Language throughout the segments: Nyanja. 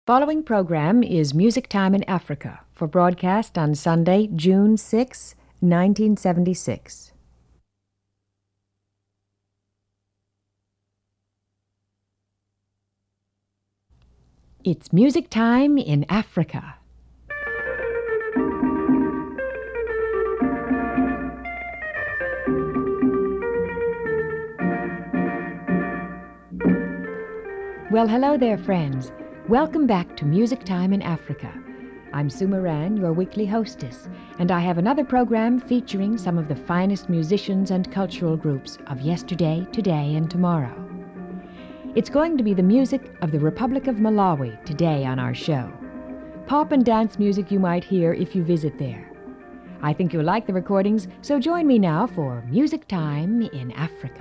Following program is Music Time in Africa for broadcast on Sunday, June 6, 1976. It's Music Time in Africa. Well, hello there, friends. Welcome back to Music Time in Africa. I'm Sue Moran, your weekly hostess, and I have another program featuring some of the finest musicians and cultural groups of yesterday, today, and tomorrow. It's going to be the music of the Republic of Malawi today on our show. Pop and dance music you might hear if you visit there. I think you'll like the recordings, so join me now for Music Time in Africa.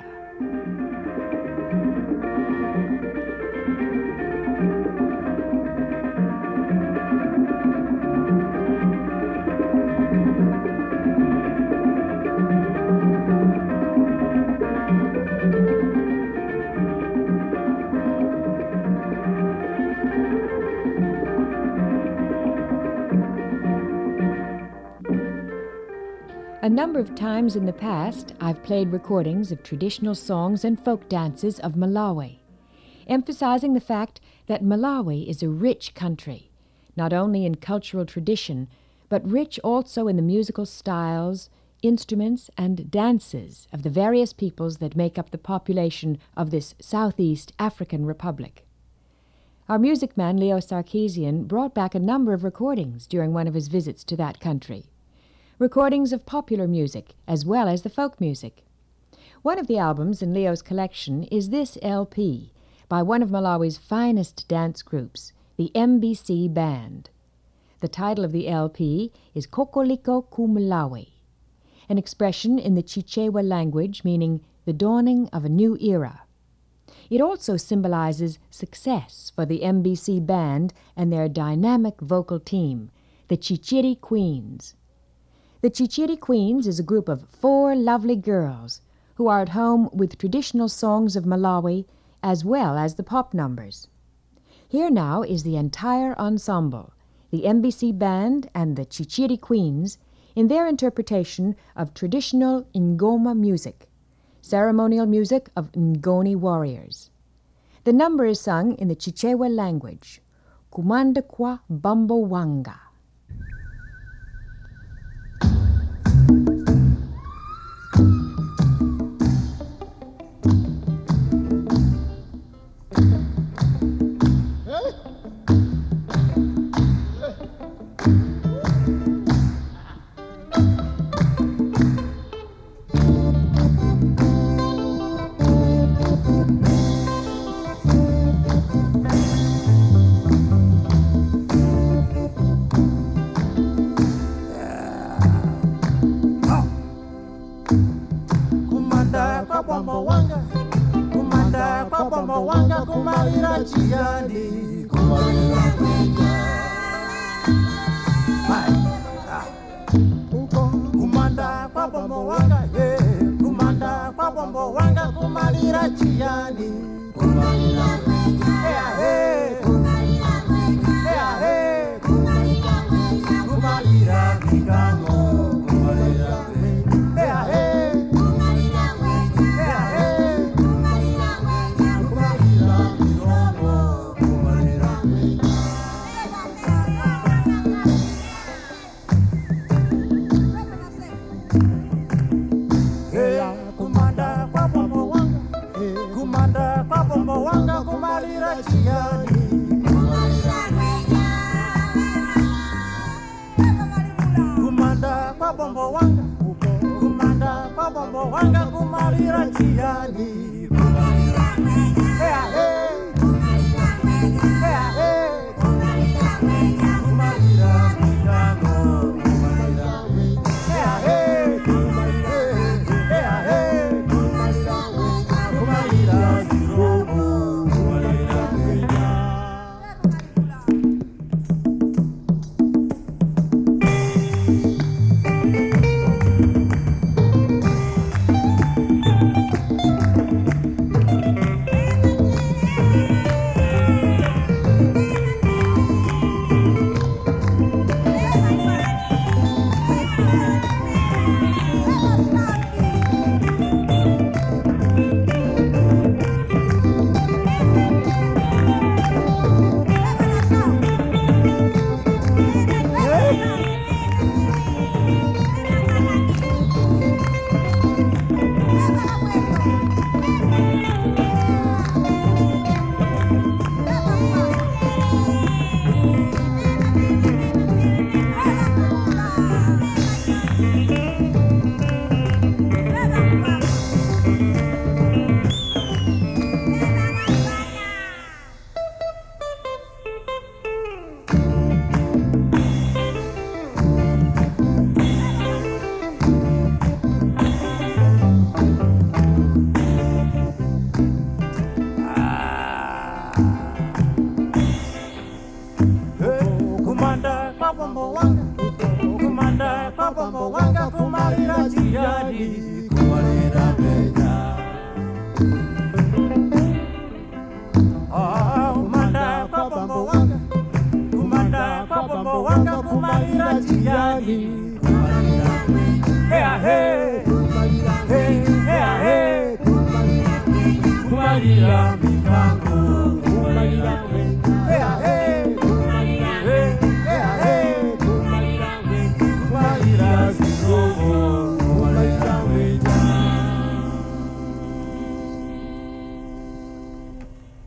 A number of times in the past, I've played recordings of traditional songs and folk dances of Malawi, emphasizing the fact that Malawi is a rich country, not only in cultural tradition, but rich also in the musical styles, instruments, and dances of the various peoples that make up the population of this Southeast African Republic. Our music man, Leo Sarkeesian, brought back a number of recordings during one of his visits to that country. Recordings of popular music as well as the folk music. One of the albums in Leo's collection is this LP by one of Malawi's finest dance groups, the MBC Band. The title of the LP is Kokoliko ku Malawi, an expression in the Chichewa language meaning the dawning of a new era. It also symbolizes success for the MBC Band and their dynamic vocal team, the Chichiri Queens. The Chichiri Queens is a group of 4 lovely girls who are at home with traditional songs of Malawi as well as the pop numbers. Here now is the entire ensemble, the MBC Band and the Chichiri Queens, in their interpretation of traditional Ngoma music, ceremonial music of Ngoni warriors. The number is sung in the Chichewa language, Kumanda kwa Bambo Wanga.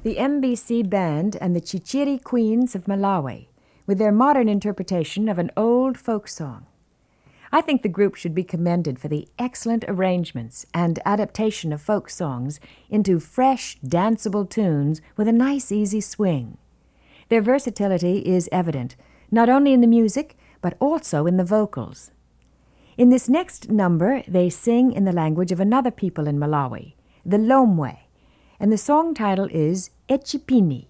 the MBC Band and the Chichiri Queens of Malawi, with their modern interpretation of an old folk song. I think the group should be commended for the excellent arrangements and adaptation of folk songs into fresh, danceable tunes with a nice, easy swing. Their versatility is evident, not only in the music, but also in the vocals. In this next number, they sing in the language of another people in Malawi, the Lomwe, and the song title is Echipini.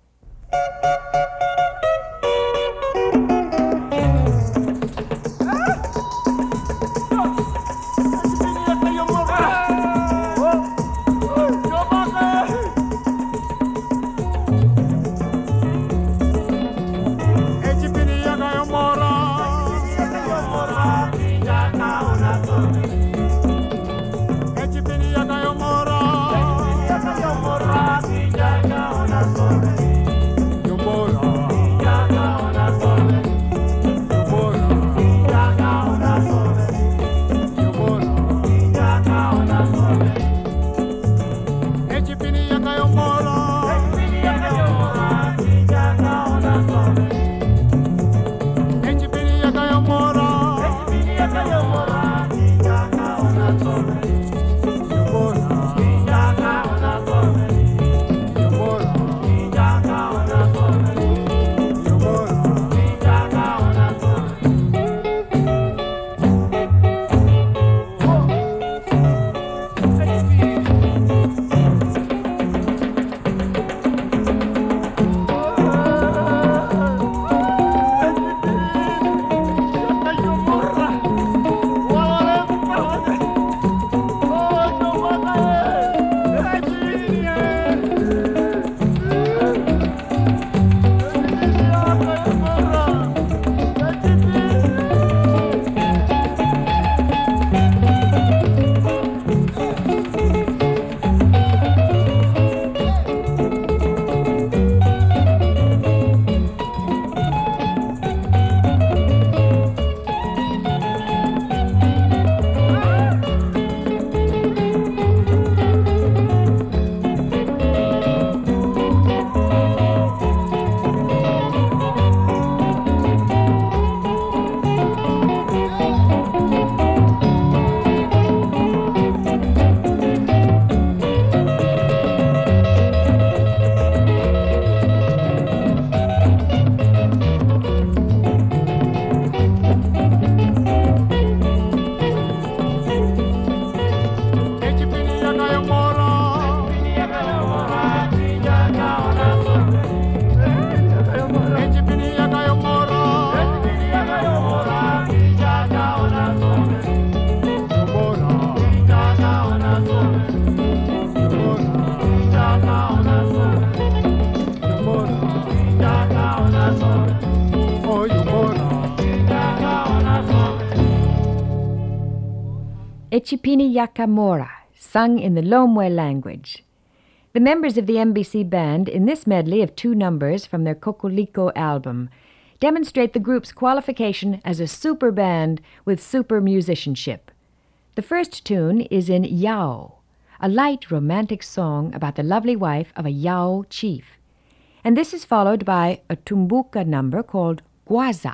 Echipini Yakamora, sung in the Lomwe language. The members of the MBC Band, in this medley of 2 numbers from their Kokoliko album, demonstrate the group's qualification as a super band with super musicianship. The first tune is in Yao, a light romantic song about the lovely wife of a Yao chief. And this is followed by a Tumbuka number called Gwaza.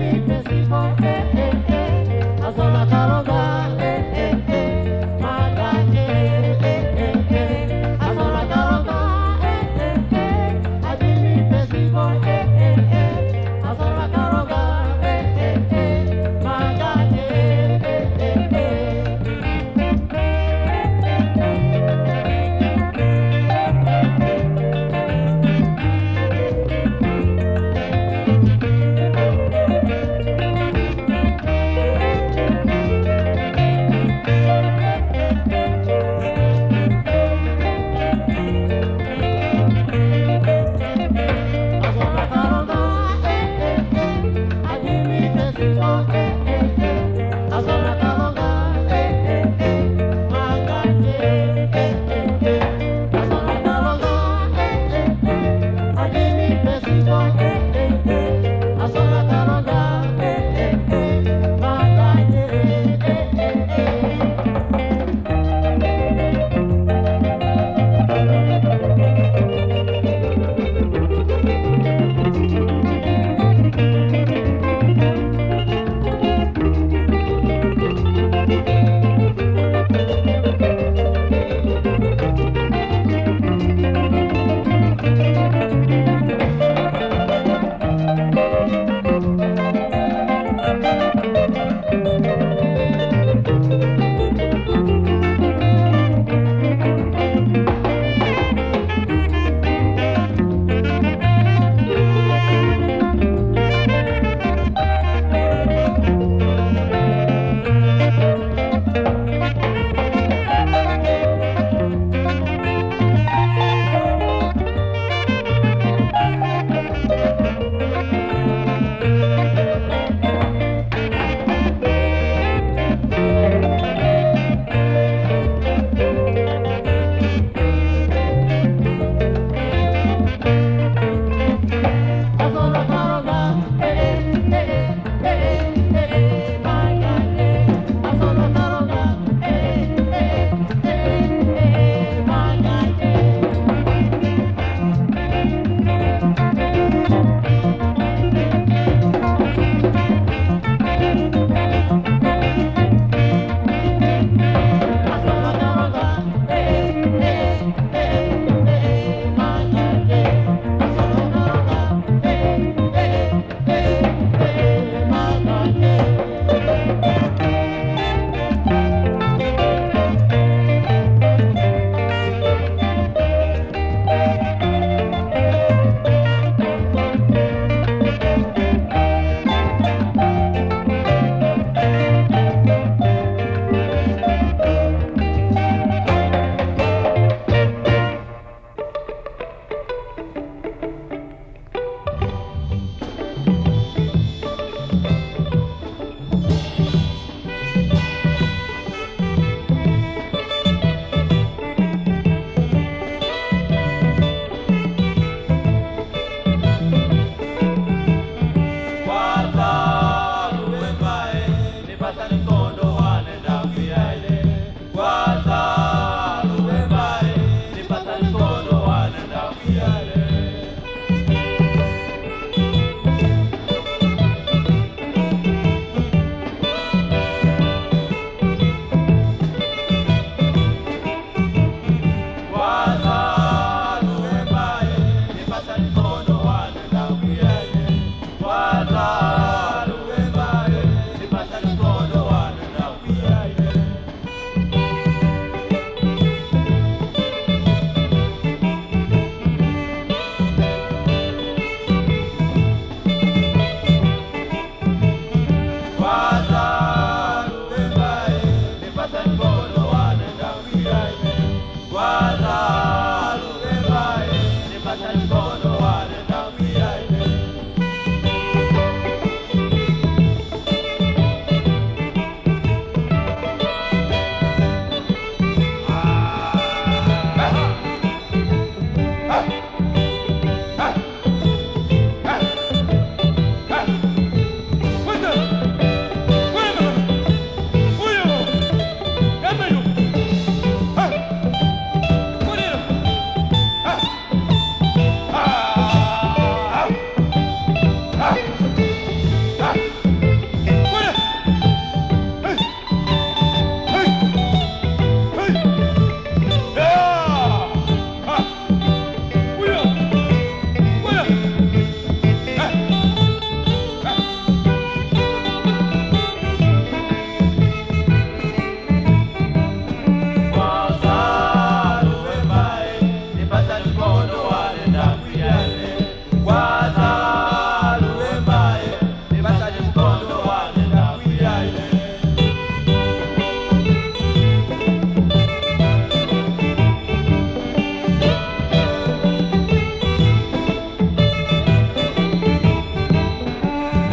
Maga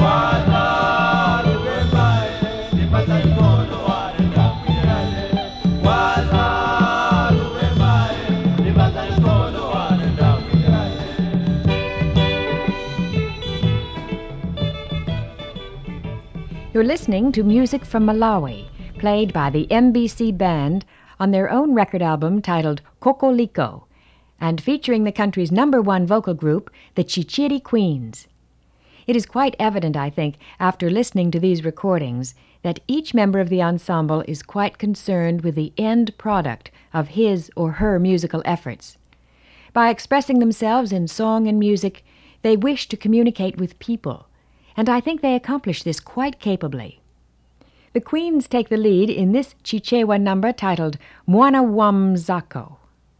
You're listening to music from Malawi, played by the MBC Band on their own record album titled Kokoliko, and featuring the country's #1 vocal group, the Chichiri Queens. It is quite evident, I think, after listening to these recordings, that each member of the ensemble is quite concerned with the end product of his or her musical efforts. By expressing themselves in song and music, they wish to communicate with people, and I think they accomplish this quite capably. The Queens take the lead in this Chichewa number titled Mwana wa Mzako.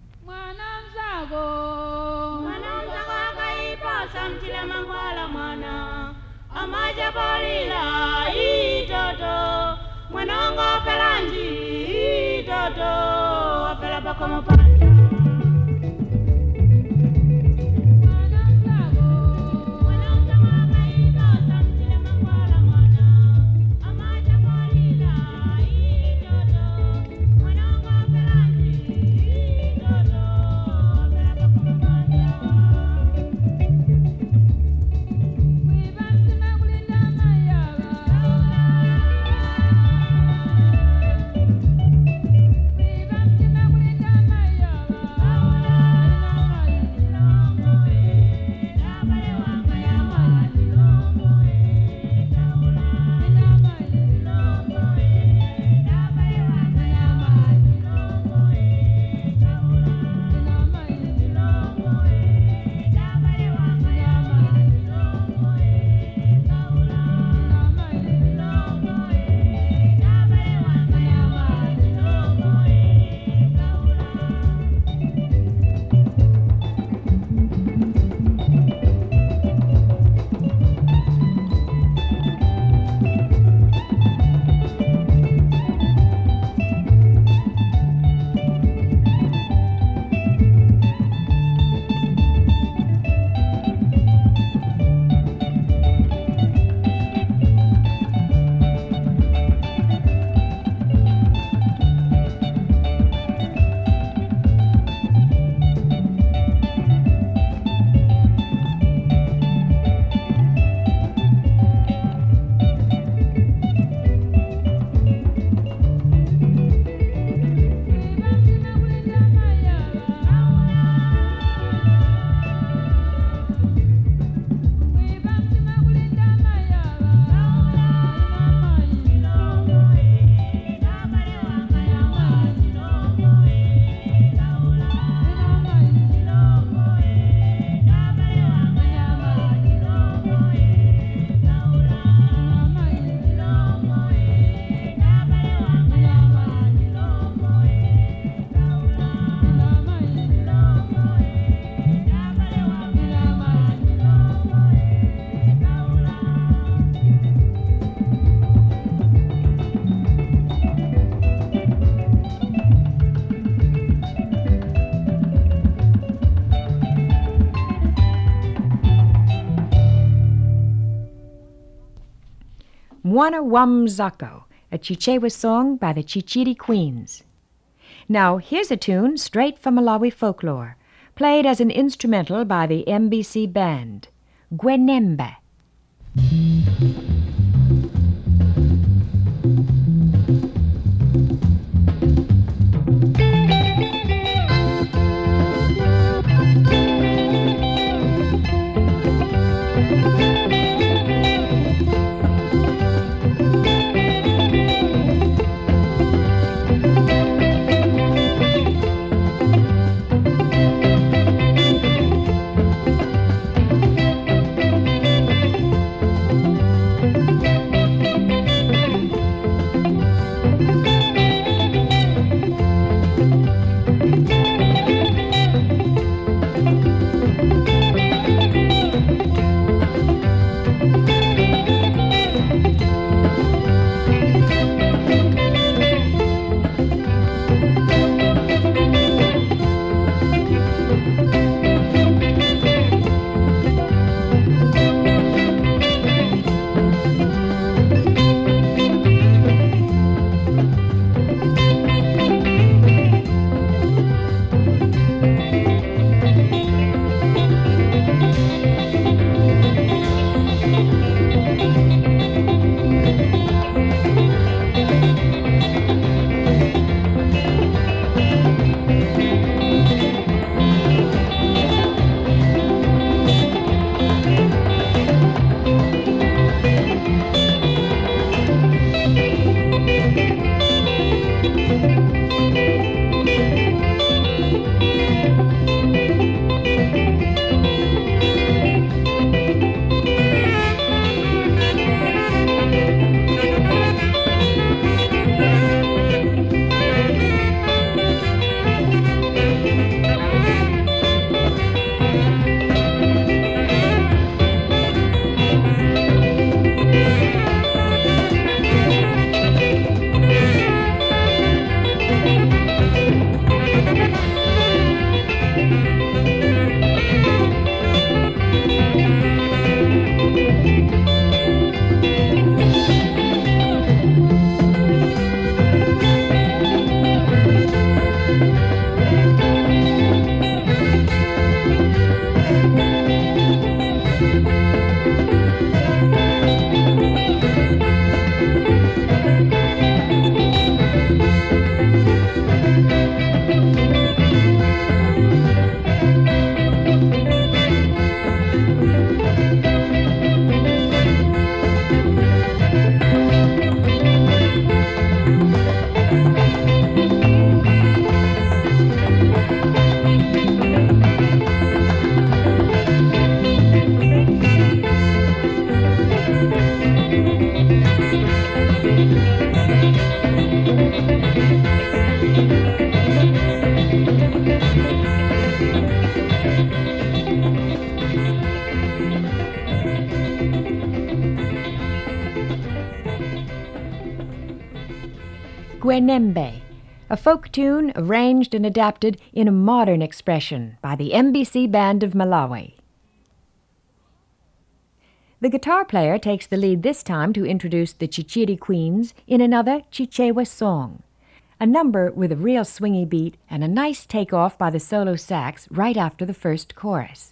Mwana wa Mzako, a Chichewa song by the Chichiri Queens. Now, here's a tune straight from Malawi folklore, played as an instrumental by the MBC Band, Gwenembe. Gwenembe, a folk tune arranged and adapted in a modern expression by the MBC Band of Malawi. The guitar player takes the lead this time to introduce the Chichiri Queens in another Chichewa song, a number with a real swingy beat and a nice takeoff by the solo sax right after the first chorus.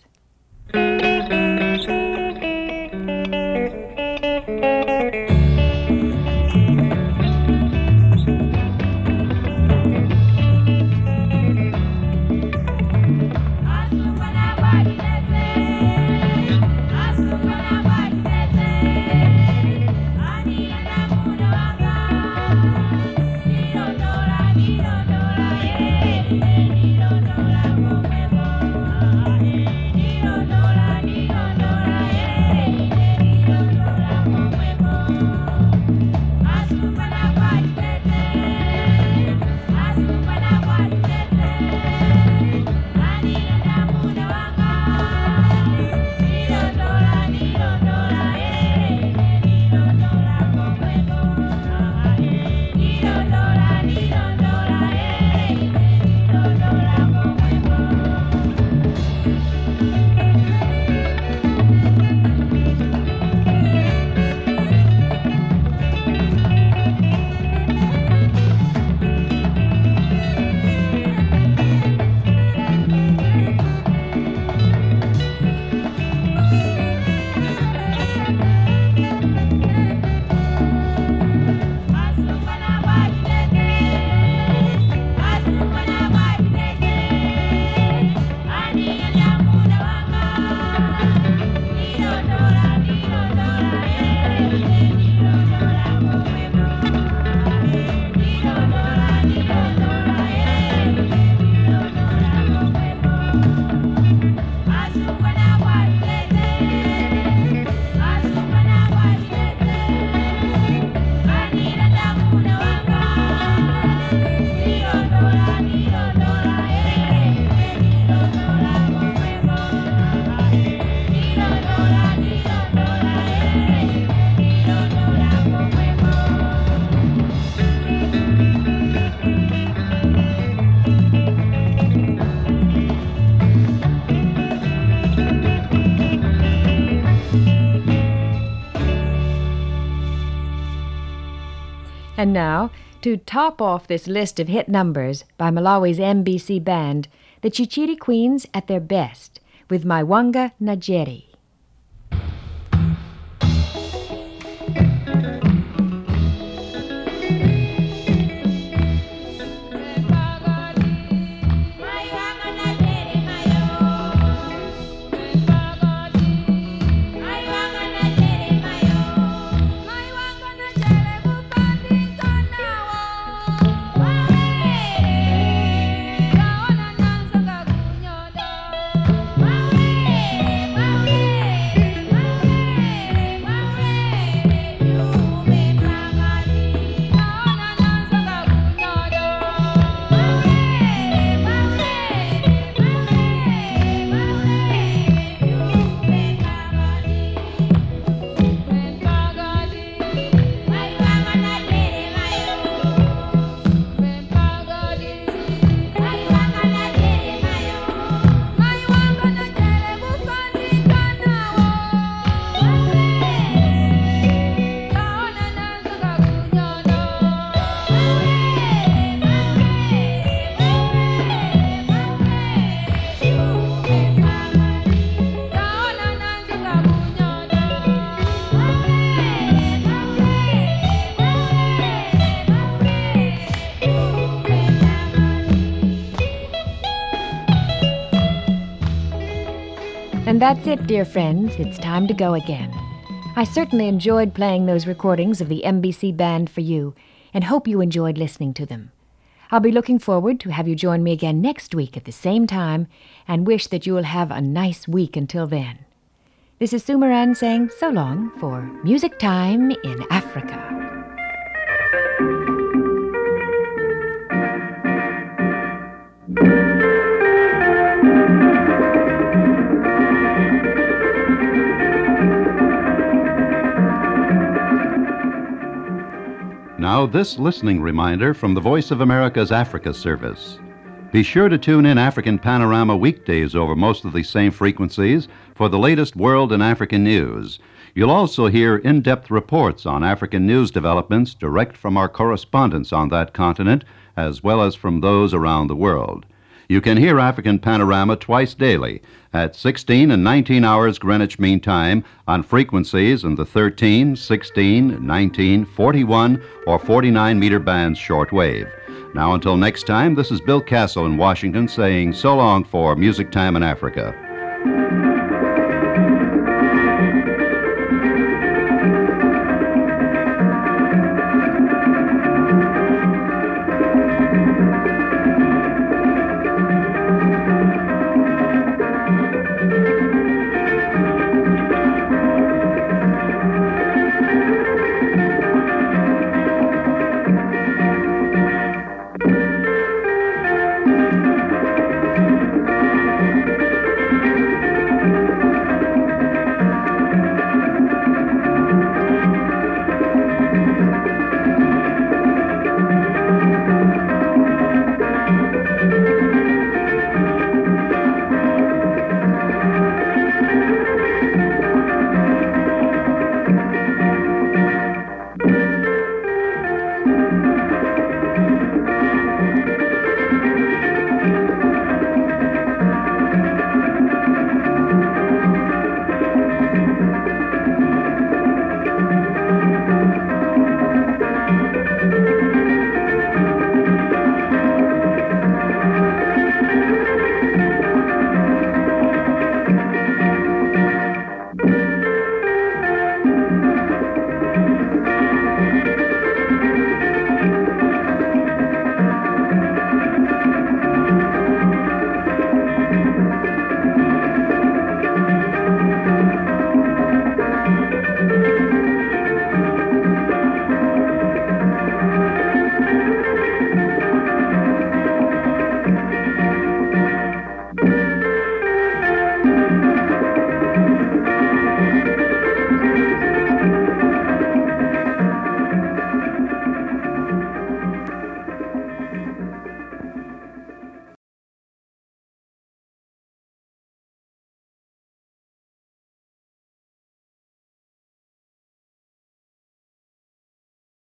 And now, to top off this list of hit numbers by Malawi's MBC Band, the Chichiri Queens at their best, with Maiwanga Najeri. And that's it, dear friends. It's time to go again. I certainly enjoyed playing those recordings of the MBC Band for you, and hope you enjoyed listening to them. I'll be looking forward to have you join me again next week at the same time, and wish that you will have a nice week until then. This is Sue Moran saying so long for Music Time in Africa. Now, this listening reminder from the Voice of America's Africa Service. Be sure to tune in African Panorama weekdays over most of the same frequencies for the latest world and African news. You'll also hear in-depth reports on African news developments direct from our correspondents on that continent, as well as from those around the world. You can hear African Panorama twice daily at 16 and 19 hours Greenwich Mean Time on frequencies in the 13, 16, 19, 41, or 49 meter bands shortwave. Now, until next time, this is Bill Castle in Washington saying so long for Music Time in Africa.